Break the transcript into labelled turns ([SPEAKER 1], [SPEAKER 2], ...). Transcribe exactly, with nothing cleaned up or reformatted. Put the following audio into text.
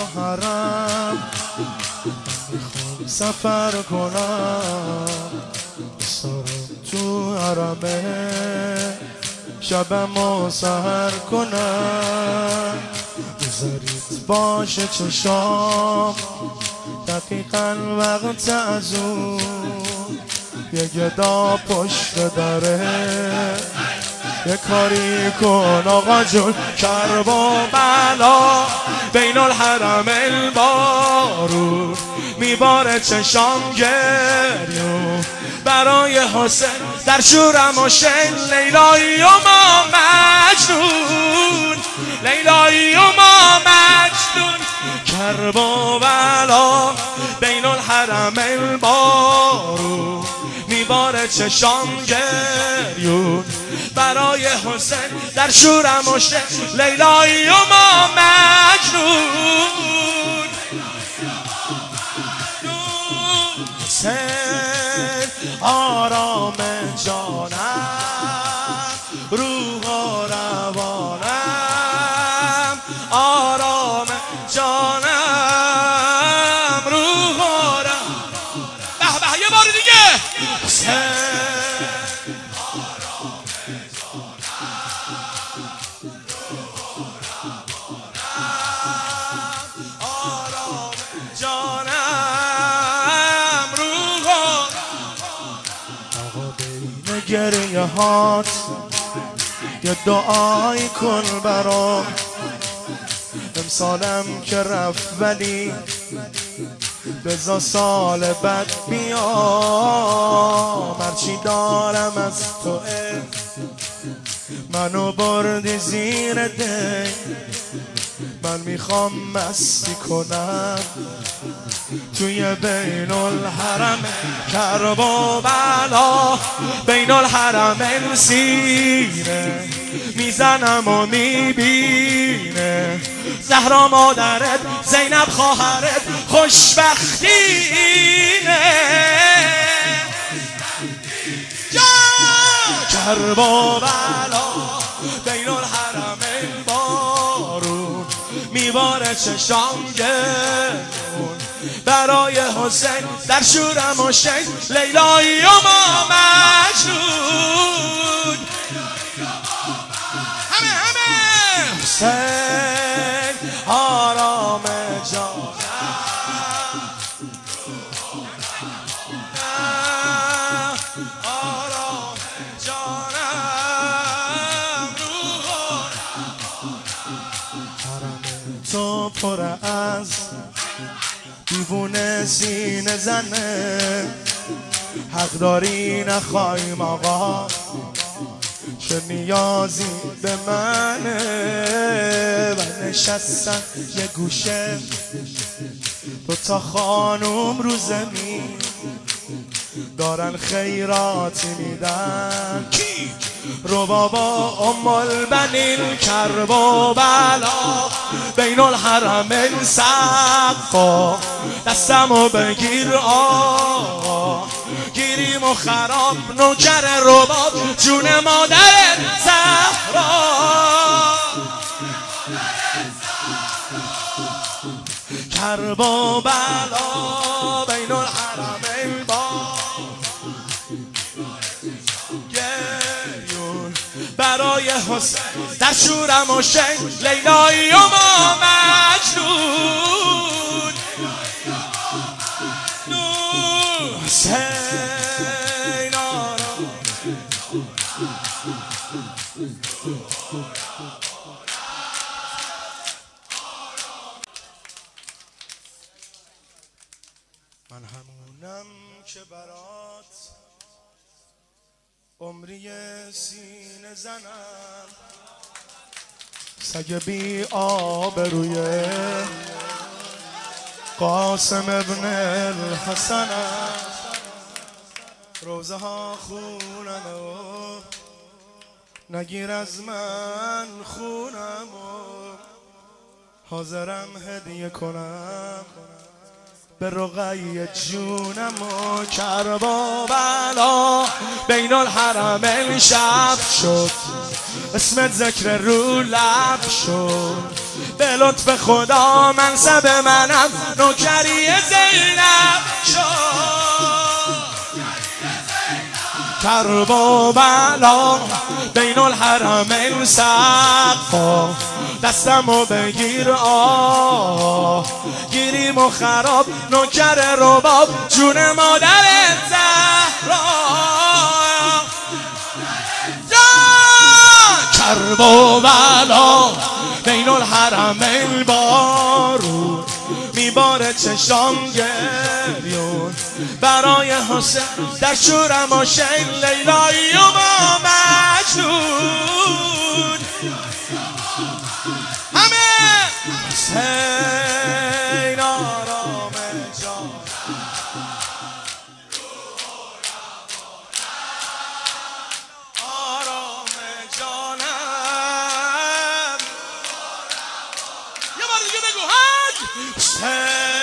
[SPEAKER 1] تو حرم میخوام سفر کنم سرم تو حرمه شبم سحر کنم بذارید باشه چشام دقیقا وقت از اون یه گدا پشت داره یه کاری کن آقا جون کرب و بلا بین الحرم البارون میباره چشام گریون برای حسین در شورم و شن لیلایی و ما مجنون لیلایی و ما مجنون کرب و بلا بین الحرم البارون میباره چشام گریون برای حسین در شورم و شن لیلایی و ما مجنون حسین آرام جانم روح و روانم آرام جانم روح و روانم به به یه بار دیگه حسین آرام جانم آرام جانم روح و آقا بین گریه هات یه دعایی کن برام امسالم که رفت ولی بزا سال بعد بیام هرچی دارم از توه منو بردی زیر دی من میخوام مستی کنم توی بین الحرم کرب و بلا بین الحرم سینه میزنم و میبینه زهرا مادرت زینب خواهرت خوشبختینه کرب و بلا بین الحرم البارون میباره چشام گرون برای حسین در شورم و شین لیلایی و ما مجنون همه همه حسین آرام جانم آرام جانم روح حرم تو پر از دیوونه سینه زنه حق داری نخوایم آقا چه نیازی به منه و نشستن یه گوشه دو تا خانوم رو زمین دارن خیراتی میدن کی؟ رو بابا ام البنین کرب و بلا بین الحرمین سقا دستمو بگیر آقا گیریم و خراب نوکر رباب جون مادر زهرا کرب و بلا بین الحرمین با برای حسین در شورم و شین لیلایی و ما مجنون حسین آرام من همونم که برات عمری سینه زنم سگ بی آبروی قاسم ابن الحسنم روزه ها خونم و نگیر از من خونم و حاضرم هدیه کنم به رقیه جونم و کرب و بلا بین الحرمین شب شد اسمت ذکر رو لب شد به لطف خدا منصب منم نوکری زینب شد. کرب و بلا بین الحرمین سقا دستمو بگیر آه گیریم و خراب نوکر رباب جون مادر زهرا. کرب و بلا بین الحرمین بارون میباره چشام گریون برای حسین در شورم و شین لیلایی و با مجنون همه حسین آرام جان آرام جانم. یه بار دیگه بگو حج حسین